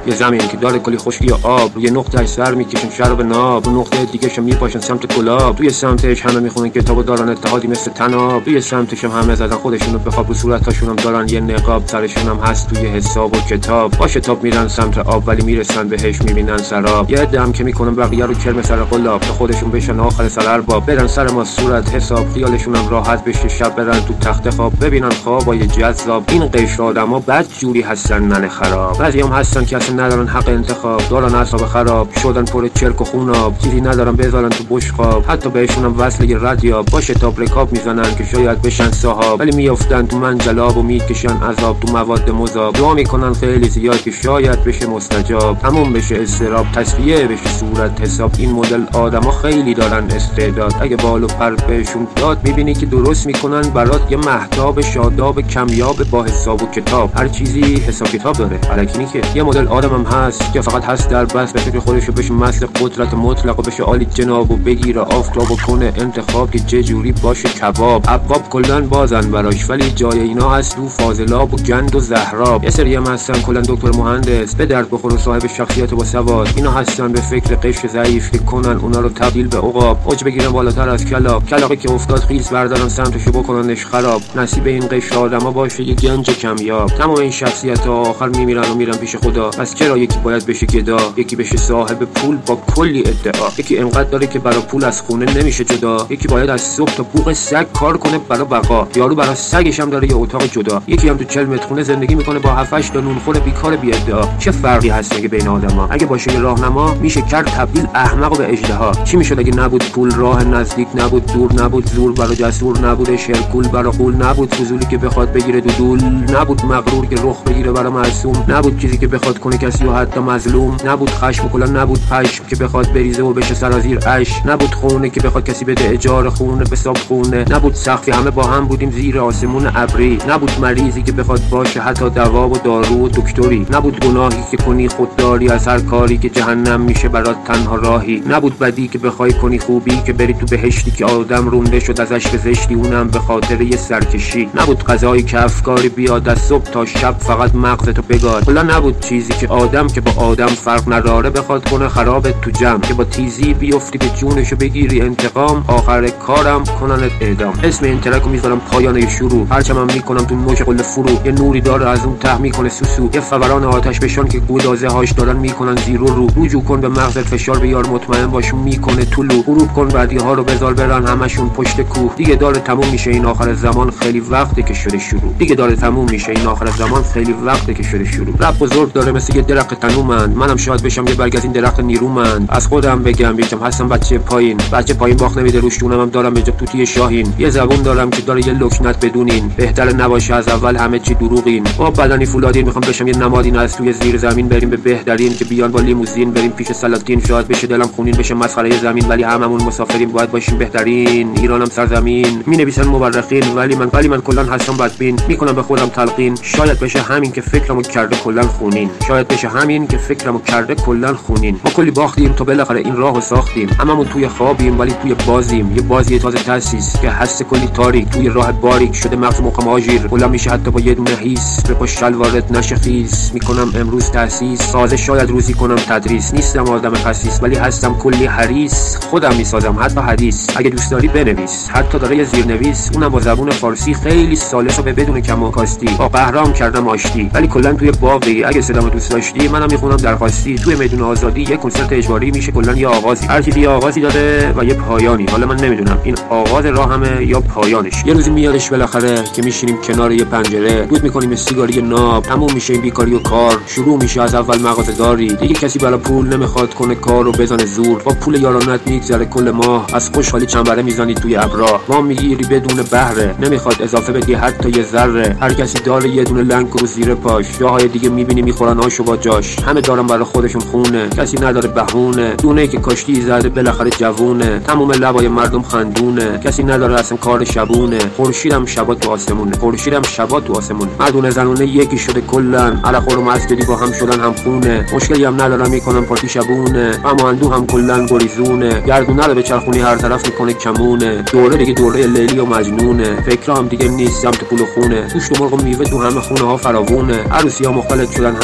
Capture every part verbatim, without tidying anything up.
یه زمین که داره کلی خشکی و آب، روی نقطه‌اش سر میکشن شراب ناب، رو نقطه دیگه‌ش میپاشن سمت گلاب، توی سمتش همه میخونن کتابو دارن اتحادی مثل تناب، توی سمتش هم همه زدن خودشونو به خواب، رو صورتاشون هم دارن یه نقاب، سرشون هم هست توی حساب و کتاب، با شتاب میرن سمت آب ولی میرسن بهش میبینن سراب، یه دم که میکنن بقیه رو کرم سر قلاب تا خودشون بشن آخر سر ارباب، برن سر ما صورت حساب، خیالشون هم راحت بشه شب برن تو تخت خواب ببینن خوابای جذاب. این قشر آدما بد جوری هستن ننه خراب، بعضی هم هستن که اصلا ندارن حق انتخاب، دارن اعصاب خراب شدن پر چرک و خوناب، چیزی ندارن بذارن تو بشقاب، حتی بهشون هم وصل یه ردیاب، با شتاب رکاب میزنن که شاید بشن صاحب ولی میافتن تو منجلاب و میکشن عذاب تو مواد مذاب، دعا میکنن خیلی زیاد که شاید بشه مستجاب، تموم بشه استراب تصفیه بشه صورت حساب. این مدل آدما خیلی دارن استعداد، اگه بالو پر بهشون داد میبینی که درست میکنن برات یه مهتاب شاداب کمیاب با حساب و کتاب، هر چیزی حساب کتاب داره الکی نی که. یه مدل آدم هم هست که فقط هست در بس به فکر خودشو بشه مسل قدرت مطلق و بشه عالی جناب و بگیره آفتاب و کنه انتخاب که چه جوری باشه کباب، ابواب کلن بازن براش ولی جای اینا هست تو فاضلاب و گند و زهراب. یه سری هم هستن کلن دکتر مهندس به درد بخور و صاحب شخصیت با سواد، اینا هستن به فکر قشر ضعیف که کنن اونا رو تبدیل به عقاب، اوج بگیرن بالاتر از کلاق، کلاقی که افتاد خیز بردارن سمتشو بکننش خراب، نصیب این قشر آدما باشه یه گنج کمیاب. تمام این شخصیت ها آخر میمیرن و میرن پیش خدا، پس چرا یکی باید بشه گدا، یکی بشه صاحب پول با کلی ادعا، یکی انقدر داره که برای پول از خونه نمیشه جدا، یکی باید از صبح تا بوق سگ کار کنه برای بقا، یارو برای سگش هم داره یه اتاق جدا، یکی هم تو چهل متر خونه زندگی میکنه با هفت هشت تا نونخور بیکار بی ادعا. چه فرقی هست مگه بین آدما؟ اگه باشه یه راهنما میشه کرد تبدیل احمق به اژدها. چی میشد اگه نبود پول، راه نزدیک نبود، دور نبود، زور برای جسور نبود، شرکول برای قول نبود، فضولی که بخواد بگیره دودول نبود، مغرور که رخ بگیره برای معصوم نبود، چیزی که بخواد کنه کسی و حتی مظلوم نبود، خشم کلا نبود، پشم که بخواد بریزه و بشه سرازیر اش نبود، خونه که بخواد کسی بده اجاره خونه به حساب خونه نبود، سقفی همه با هم بودیم زیر آسمون ابری نبود، مریضی که بخواد باشه حتی دوا و دارو و دکتری نبود، گناهی که کنی خودداری از هر کاری که جهنم میشه برات تنها راهی نبود، بدی که بخوای کنی خوبی که بری تو بهشتی که آدم رونده شد ازش به زشتی اونم به خاطر یه سرکشی نبود، غذایی که افکاری بیاد از صبح تا شب فقط مغزتو بگاد، کلا نبود چیزی که آدم که با آدم فرق نداره بخواد کنه خرابت تو جمع، که با تیزی بیفتی به جونشو بگیری انتقام آخر کارم کننت اعدام. اسم این ترکو میذارم پایان شروع، هرچم هم میکنم تو موش قله فرو، یه نوری داره از اون ته میکنه سوسو، یه فوران آتش بشان که گدازه هاش دارن میکنن زیرو رو، رجوع کن به مغزت فشار بیار مطمئن باش میکنه طلو، غروب کن بعدی ها رو بذار برن همشون پشت کوه، دیگه داره تموم میشه این آخر زمان خیلی وقته که شده شروع، دیگه داره تموم میشه این آخر زمان خیلی وقته که شده شروع. رب بزرگ داره مثل یه درخت تنومند، منم شاید بشم یه برگ از این درخت نیرومند، از خودم بگم یکم هستم بچه پایین، بچه پایین باخت نمیده روش دونم هم دارم به جا توتی شاهین، یه زبون دارم که داره یه لکنت بدونین، بهتر نباشه از اول همه چی دروغین، با بدنی فولادین میخوام بشم یه نمادین از توی زیر زمین بریم به بهترین که بیان با لیموزین بریم پیش سلاطین، شاید بشه دلم خونین بشه مسخره زمین ولی هممون مسافرین باید باشیم بهترین، ایرانم سرزمین مینویسن مورخین ولی من ولی من کلا هستم بدبین، میکنم به خودم تلقین، شاید بشه همین که فکرمو کرده کلا خونین، شاید بشه همین که فکرمو کرده کلا خونین. ما کلی باختیم تا بالاخره این راهو ساختیم، هممون توی خوابیم ولی توی بازیم، یه بازی تازه تاسیس که هست کلی تاریک توی راه باریک شده مغز مقام آژیر، کلا میشه حتی با یه دونه هیس به پاش شلوارت نشه خیس، میکنم امروز تاسیس تازه شاید روزی کنم تدریس، نیستم آدم خسیس ولی هستم کلی حریص، خودم میسازم حتی حدیث، اگه دوست داری بنویس حتی داره یه زیرنویس اونم با زبون فارسی خیلی سالس و به بدون کم و کاستی، با قهرام کردم آشتی ولی کلا توی باقی، اگه صدامو دوست داشتی منم میخونم درخواستی، توی میدون آزادی یه کنسرت اجباری میشه کلا یه آغازی، هر کی یه آغازی داره و یه پایانی، حالا من نمیدونم این آغاز راهمه یا پایانش، یه روزی میادش بالاخره که میشینیم کنار یه پنجره دود میکنیم سیگاری ناب، تموم میشه این بیکاری و کار، شروع میشه از اول مغازه‌داری، دیگه کسی برای پول نمیخواد کنه کارو بزنه زور، با پول یارانت میگذره کل ماه، از خوشحالی چنبره میزنی توی ابرا، ما میگیری بدون بهره، نمیخواد اضافه بدی حتی یه ذره، هر کسی داره یه دونه لنگ رو زیر پاش، جاهای دیگه میبینی میخورن آشو با جاش، همه دارن برای خودشون خونه، کسی نداره بهونه، دونه که کاشتی زده بالاخره جوونه، تمام لبای مردم خندونه، کسی نداره اصلا کار شبونه، خورشیدم شبا تو آسمونه، خورشیدم شبا تو آسمونه، مردونه زنونه یکی شده کلن، علاقه رو مسجدی با هم شدن هم خونه، مشکلی هم ندارن میکنن پارتی شبونه، اما اندو هم کلن گریزونه، گردونه رو به چرخونی هر طرف میکنه کمونه، دوره دیگه دوره لیلی و مجنونه، فکر هم دیگه نیست سمت پول و خونه، گوشت و مرغ و میوه تو همه خونه ها فراوونه، عروسی ها مختلط شدن همه چی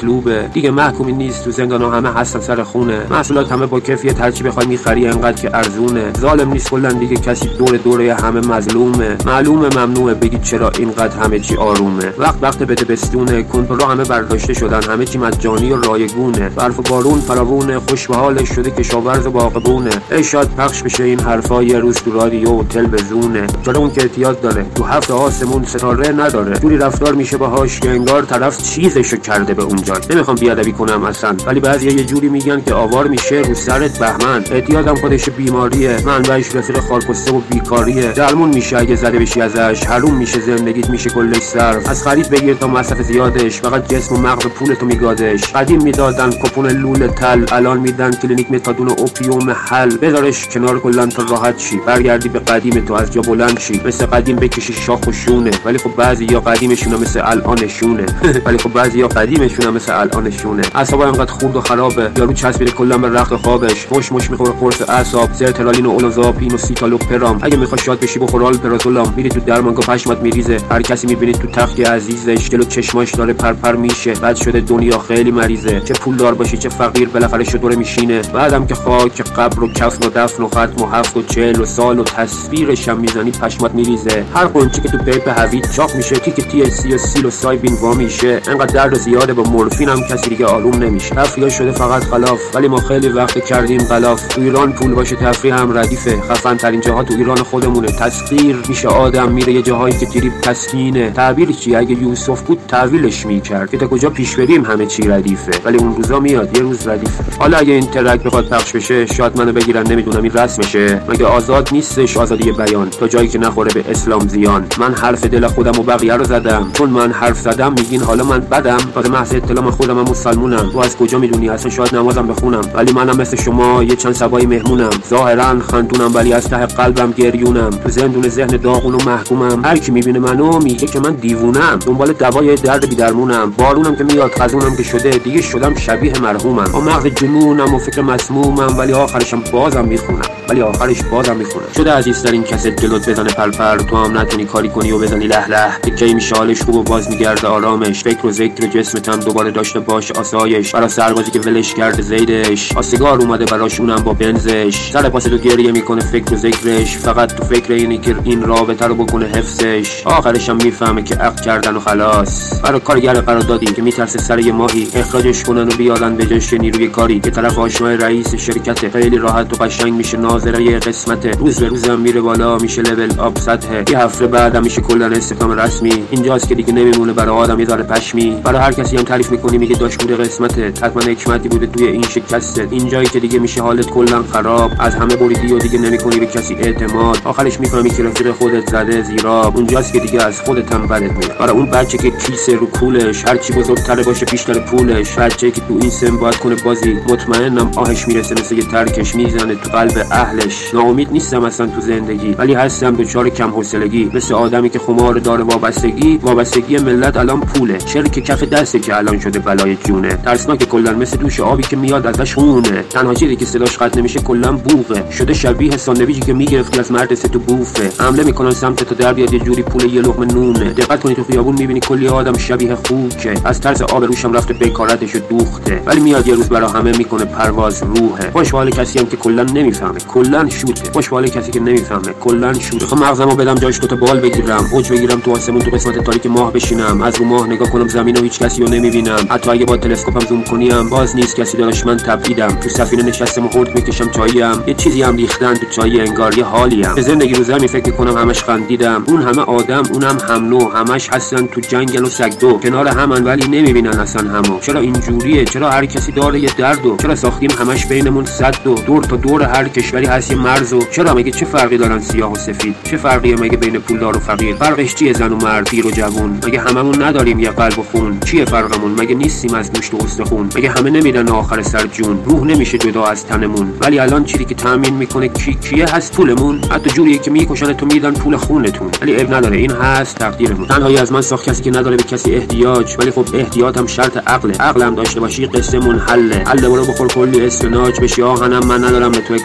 مطلوبه دیگه، محکومی نیست تو زندان ها، همه هستن سر خونه، محصولات همه با کیفیت، هر چی بخوای میخری انقدر که ارزونه، ظالم نیست کلا دیگه کسی، دور دوره همه مظلومه، معلومه ممنوعه بگید چرا اینقدر همه چی آرومه، وقت وقت بده بستونه، کنترل همه برداشته شدن، همه چی مجانی و رایگونه، برف و بارون فراوونه، خوش به حالش شده کشاورز و باغبونه، ای شاید پخش بشه این حرفا یه روز تو رادیو و تلویزیونه، جلو اون که احتیاج داره تو هفت آسمون ستاره نداره، جوری رفتار میشه باهاش که انگار طرف چیزشو کرده به اونجا. نمیخوام بیادبی کنم اصلا، ولی بعضیا یه جوری میگن که آوار میشه رو سرت بهمن، اعتیادم خودش بیماریه، منبعش رفیق خارکسته و بیکاریه، درمون میشه اگه زده بشی ازش، حروم میشه زندگیت، میشه کلش صرف، از خرید بگیر تا مصرف زیادش، فقط جسم و مغز پولتو میگادش، قدیم میدادن کپون لول تل، الان میدن کلینیک متادون و اوپیوم حل، بذارش کنار کلا تا راحت شی، برگردی به قدیم تو از جا بلند شی، مثل قدیم بکشی شاخ و شونه، ولی خب بعضیا قدیمشون مثل الانشونه ولی خب بعضیا قدیمشون مثل الانشونه، اعصابا انقدر خورد و خرابه، یارو چسبیده کلا به رخت خوابش، خوش مش میخوره قرص اعصاب، سرترالین و اولوزاپین و سیتالوپرام، اگه میخوای شاد بشی بخور آلپرازولام، میری تو درمانگاه پشمات میریزه، هر کسی میبینی تو تخت عزیزش جلو چشماش داره پرپر میشه، بعد شده دنیا خیلی مریضه، چه پولدار باشی چه فقیر بالاخره شدوره میشینه، بعدم که خاک قبر و کفن و دفن و ختم و هفت و چهل و سال و تصویرش هم میزنی پشمات میریزه، هر قنچه که تو پیپ هوید چاق میشه، تیک تی سی و سیل و سایبین وا میشه، انقدر درد زیاده با مورفین هم کسی دیگه آروم نمیشه، تفریح شده فقط خلاف، ولی ما خیلی وقت کردیم غلاف، تو ایران پول باشه تفریح هم ردیفه، خفن ترین جاها تو ایران خودمونه، تسخیر میشه آدم میره یه جاهایی که جریب تسکینه، تعبیر چی اگه یوسف بود تعویلش میکرد که تا کجا پیش بریم همه چی ردیفه، ولی اون روزا میاد یه روز ردیفه. حالا اگه این ترک بخواد پخش بشه شاید منو بگیرن، نمیدونم این رسمشه، مگه آزاد نیستش آزادی بیان تا جایی که نخوره به اسلام زیان، من حرف دل خودم و بقیه رو زدم، چون من حرف زدم میگین حالا من بدم، بعد محض اطلاع من خودم هم مسلمونم، تو از کجا میدونی اصلا شاید نمازم بخونم، ولی منم مثل شما یه چند سبای مهمونم، ظاهرا خندونم ولی از ته قلبم گریونم، تو زندون ذهن داغون و محکومم، هر کی میبینه منو میگه که من دیوونم، دنبال دوای درد بی‌درمونم، بارونم که میاد خزونم که شده دیگه شدم شبیه مرحومم، با مغز جنونم و فکر مسمومم، ولی آخرشم بازم میخونم ولی آخرش بازم میخونم. شده عزیزترین کست جلوت بزنه پلپل، تو هم نتونی کاری کنی و بزنی له له، تکی میشه حالش خوب و باز میگرده آرامش، فکر و ذکر و جسمت هم دوباره داشته باش آسایش، برا سربازی که ولش کرده زیدش، آسیگار اومده براش اونم با بنزش، سر پاس تو گریه میکنه فکر و ذکرش، فقط تو فکر اینی که این رابطه رو بکنه حفظش، آخرش هم میفهمه که عقد کردن و خلاص، برا کارگر قراردادی که میترسه سر یه ماهی اخراجش کنن و بیارن به جاش نیروی کاری، که طرف آشنای رئیس شرکت، خیلی راحت و قشنگ میشه ناظره یه قسمت، روز به روزم میره بالا میشه لول آپ سطح، یه هفته بعدم میشه کلا استخدام رسمی، اینجاست که دیگه نمیمونه برای آدم یه ذره پشمی، برای هر کسی هم تعریف میکنی میگه داش بوده قسمتت، حتما حکمتی بوده توی این شکستت، اینجایی که دیگه میشه حالت کلا خراب، از همه بریدی و دیگه نمیکنی به کسی اعتماد، آخرش میفهمی که رفیق خودت زده زیرا، اونجاست که دیگه از خودت هم بدت میاد، برای اون بچه که کیسه رو کولش هر چی بزرگتر باشه بیشتر پولش، بچه‌ای که تو این سن باید کنه بازی، مطمئنم آهش میرسه مثل یه ترکش میزنه تو قلب اهلش، ناامید نیستم اصلا تو زندگی، ولی هستم دچار کم حوصلگی، مثل آدمی که خمار داره وابستگی، وابستگی ملت الان پوله، شرک کف دسته که الان شده بلای جونه، ترسناک کلا مثل دوش آبی که میاد ازش خونه، تنها چیزی که صداش قطع نمیشه کلا بوقه، شده شبیه ساندویچی که میگرفتی از مرد سه تو بوفه، حمله میکنن سمت تو در بیاد یه جوری پول یه لقمه نونه، دقت کنی تو خیابون میبینی کلی آدم شبیه خوکه، از ترس آب روشم رفته بیکارتشو دوخته، ولی میاد یه روز برا همه میکنه پرواز روحه، خوش حال کسی هم که کلا نمیفهمه کلا شوته، خوش حال کسی که نمیفهمه کلا شوته، خب مغزمو بدم جاش تو بال بگیرم، اوج بگیرم تو آسمون تو قسمت تاریک ماه بشینم، از رو ماه نگاه کنم زمین و هیچ کسی رو نمیبینم، حتی اگه با تلسکوپم زوم کنیم باز نیست کسی داشت، من تبعیدم تو سفینه نشستم و خورد میکشم چاییم، یه چیزی هم ریختن تو چای انگار یه حالیم، به زندگی رو زمین فکر کنم همش خندیدم، اون همه آدم اونم هم نوع، همش هستن تو جنگل و سگدو کنار همن ولی نمیبینن اصلا همو، چرا اینجوریه؟ چرا هر کسی داره یه دردو؟ چرا ساختیم همش بینمون صد و دور تا دور هر کشوری هست یه مرزو؟ چرا مگه چه فرقی دارن سیاه و سفید؟ چه فرقیه مگه بین پولدار و فقیر؟ فرقش چیه زن و مرد، پیر و جوون؟ مگه هممون نداریم یه قلب و خون؟ چیه فرقمون؟ مگه نیستیم از گوشت و استخون؟ مگه همه نمیدن آخر سر جون؟ روح نمیشه جدا از تنمون، ولی الان چیزی که تامین میکنه کی کیه هست پولمون، حتی جوریه که میکشن تو میدن پول خونتون، ولی عیب نداره این هست تقدیرمون. تنهایی از من ساخت کسی که نداره به کسی احتیاج، ولی خب احتیاط هم شرط عقله، عقلم داشته باشی قصه منحله، حل برو بخور کلی اسفناج بشی آهنم من ندارم به تو کسخل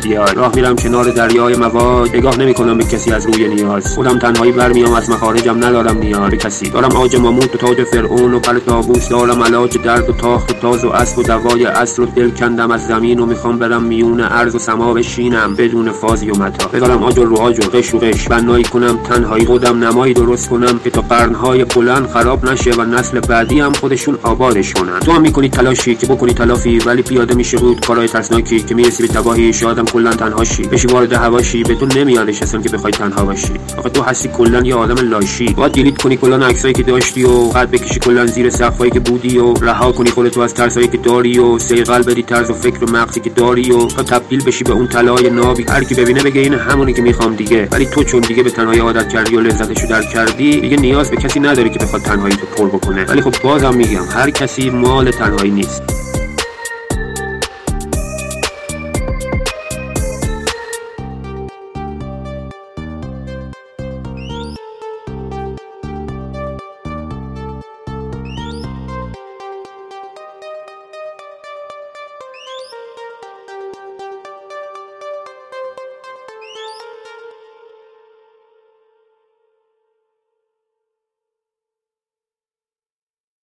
بیای. راه میرم کنار دریای مواد، نگاه نمیکنم به کسی از روی نیاز. خودم تنهایی برمیام از مخارجم، ندارم نیاز به کسی. دارم آج ماموت و تاج فرعون و پر طاووس، دارم علاج درد و تاخت و تاز و اسب و دوای اصل و دل کندم از زمین و میخوام برم میون ارض و سما بشینم بدون فازی و متا. بذارم آج و رواج و قش و قش، بنایی کنم تنهایی، خودم نمایی درست کنم که تا قرنهای بلند خراب نشه و نسل بعدی هم خودشون آبادش کنن. تو هم میکنی تلاشی که بکنی تلافی، ولی پیاده میشه بود کارهای ترسناکی که میرسی به تباهی. شادم کلا تنهاشی، بشی وارد هواشی، بدون نمیادش اصلا که بخوای تنها باشی. آخه تو هستی کلا یه آدم لاشی. باید دیلیت کنی کلا عکسایی که داشتی و قد بکشی کلا زیر سقفایی که بودی و رها کنی خودتو از ترسایی که داری و سیقل بدی طرز و فکر و مغزی که داری و تا تبدیل بشی به اون طلای نابی. هر کی ببینه بگه این همونی که میخوام دیگه. ولی تو چون دیگه به تنهایی عادت کردی و لذتشو درک کردی، دیگه نیاز به کسی نداری که بخواد تنهایی تو پر بکنه. ولی خب بازم میگم هر کسی مال تنهایی نیست.